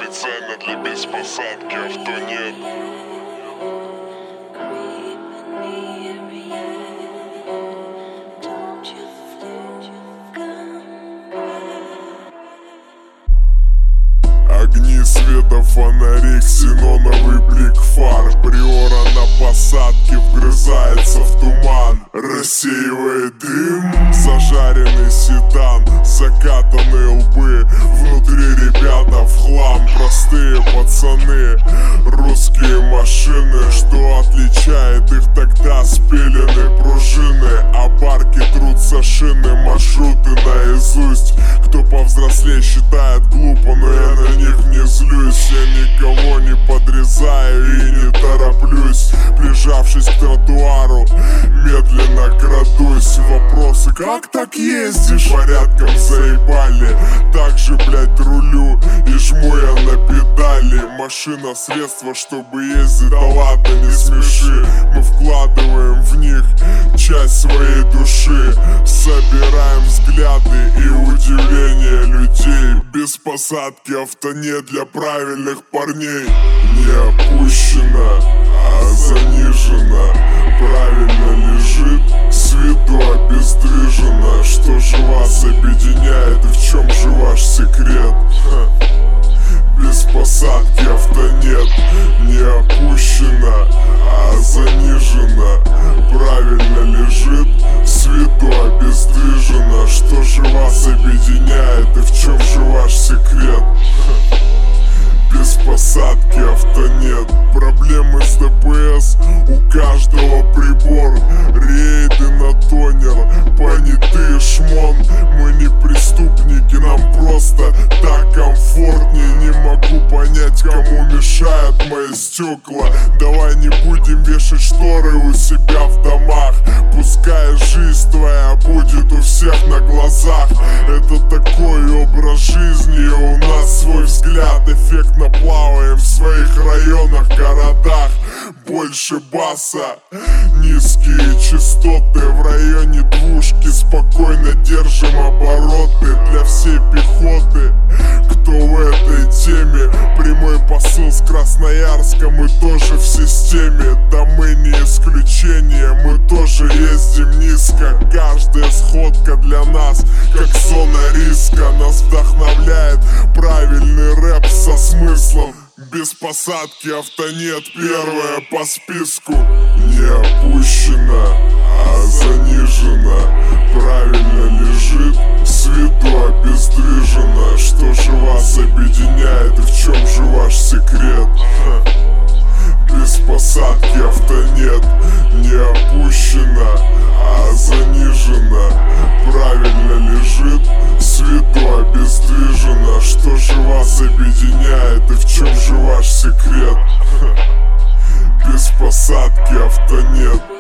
Специально для беспосадки авто нет. Огни света, фонари, ксеноновый блик фар. Приора на посадке вгрызается в туман, рассеивает дым. Зажаренный седан, закатанные лбы, внутри ребята в хлам. Простые пацаны, русские машины. Что отличает их тогда? Спилены пружины, а барки трутся шины. Маршруты наизусть. Кто повзрослее считает глупо, но я на них не злюсь. Я никого не подрезаю и не тороплюсь. Прижавшись к тротуару, медленно крадусь. Вопросы: как так ездишь? Порядком заебали. Так же, блять, рулю и жму я на педали. Машина — средство, чтобы ездить. Да ладно, не смеши. Мы вкладываем в них часть своей души. Собираем взгляды и удивление людей. Без посадки авто нет для правильных парней. Не опущена, а занижена. Правильно лежит, с виду обездвижена. Что же вас объединяет и в чем же ваш секрет? Без посадки авто нет. Не опущена, а занижена. Правильно лежит, с виду обездвижена. Что же вас объединяет и в чем же ваш секрет? Без посадки авто нет. Проблемы с ДПС у каждого прибор. Рейды на тонер, понятые шмон. Мы не преступники, нам просто так комфортнее. Не могу понять, кому мешают мои стекла. Давай не будем вешать шторы у себя в домах. Пускай жизнь твоя будет у всех на глазах. Это такой образ жизни, и у нас свой взгляд. Эффектно плаваем в своих районах, городах. Больше баса, низкие частоты. В районе двушки спокойно держим обороты. Для всей пехоты, кто в этой теме. Прямой посыл с Красноярска: мы тоже в системе. Да мы не исключение, мы тоже ездим низко. Каждая сходка для нас как зона риска. Нас вдохновляет правильный рэп со смыслом. Без посадки авто нет, первая по списку. Не опущена, а занижена. Правильно лежит, с виду обездвижена. Что же вас объединяет и в чем же ваш секрет? Без посадки авто нет. Не опущена, а занижена. Правильно лежит, с виду обездвижена. Что же вас объединяет и в чем же ваш секрет? Без посадки авто нет.